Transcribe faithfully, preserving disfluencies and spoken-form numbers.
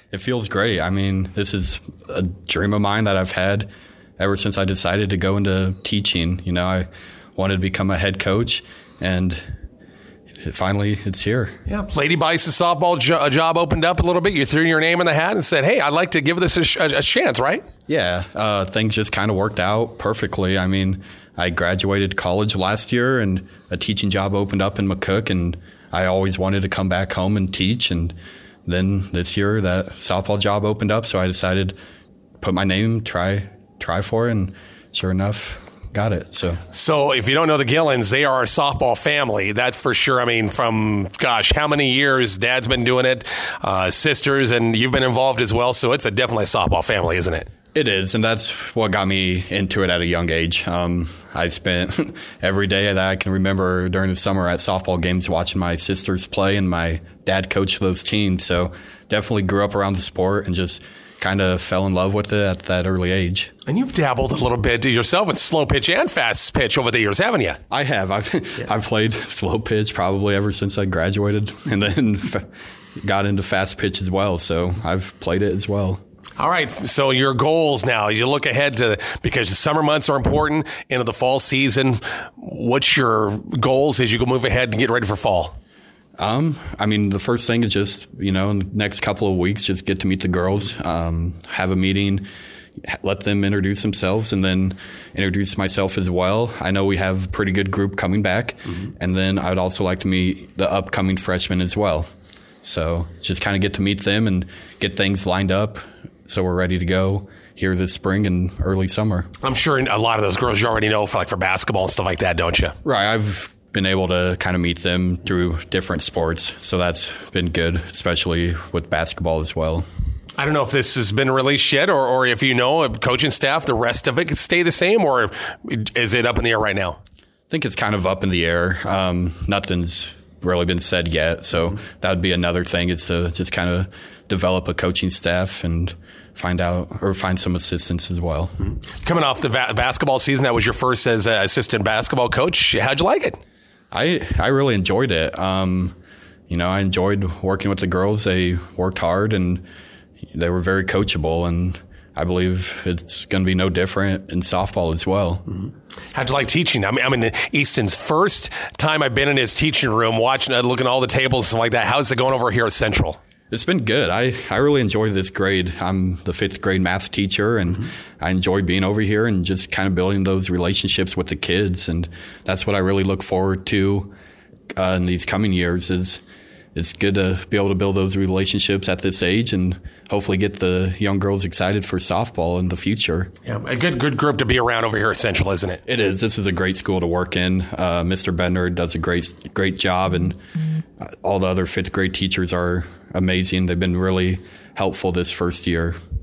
It feels great. I mean, this is a dream of mine that I've had ever since I decided to go into teaching. You know, I wanted to become a head coach, and it, finally it's here. Yeah, Lady Bison softball jo- job opened up a little bit. You threw your name in the hat and said, hey, I'd like to give this a, sh- a chance, right? Yeah, uh, things just kind of worked out perfectly. I mean, I graduated college last year, and a teaching job opened up in McCook, and I always wanted to come back home and teach, and then this year that softball job opened up, so I decided to put my name, try try for it, and sure enough, got it. So so if you don't know the Gillens, they are a softball family, that's for sure. I mean, from, gosh, how many years Dad's been doing it, uh, sisters, and you've been involved as well, so it's a definitely a softball family, isn't it? It is, and that's what got me into it at a young age. Um, I spent every day that I can remember during the summer at softball games watching my sisters play, and my dad coached those teams. So definitely grew up around the sport and just kind of fell in love with it at that early age. And you've dabbled a little bit yourself in slow pitch and fast pitch over the years, haven't you? I have. I've yeah. I've played slow pitch probably ever since I graduated, and then got into fast pitch as well. So I've played it as well. All right, so your goals now, you look ahead to, because the summer months are important, into the fall season. What's your goals as you go move ahead and get ready for fall? Um, I mean, the first thing is just, you know, in the next couple of weeks, just get to meet the girls, um, have a meeting, let them introduce themselves, and then introduce myself as well. I know we have a pretty good group coming back, mm-hmm. and then I would also like to meet the upcoming freshmen as well. So just kind of get to meet them and get things lined up, so we're ready to go here this spring and early summer. I'm sure a lot of those girls you already know for like for basketball and stuff like that, don't you? Right. I've been able to kind of meet them through different sports, so that's been good, especially with basketball as well. I don't know if this has been released yet, or, or if you know, coaching staff, the rest of it could stay the same, or is it up in the air right now? I think it's kind of up in the air. Um, nothing's really been said yet, so mm-hmm. that would be another thing, is to just kind of develop a coaching staff and find out or find some assistants as well. Mm-hmm. Coming off the va- basketball season, that was your first as an assistant basketball coach. How'd you like it? I I really enjoyed it. Um, you know, I enjoyed working with the girls. They worked hard and they were very coachable, and I believe it's going to be no different in softball as well. Mm-hmm. How'd you like teaching? I mean, I'm in Easton's first time I've been in his teaching room, watching, uh, looking at all the tables and stuff like that. How's it going over here at Central? It's been good. I, I really enjoy this grade. I'm the fifth grade math teacher, and mm-hmm. I enjoy being over here and just kind of building those relationships with the kids. And that's what I really look forward to uh, in these coming years. Is it's good to be able to build those relationships at this age and hopefully get the young girls excited for softball in the future. Yeah, a good good group to be around over here at Central, isn't it? It is. This is a great school to work in. Uh, Mister Bender does a great great job, and all the other fifth grade teachers are amazing. They've been really helpful this first year.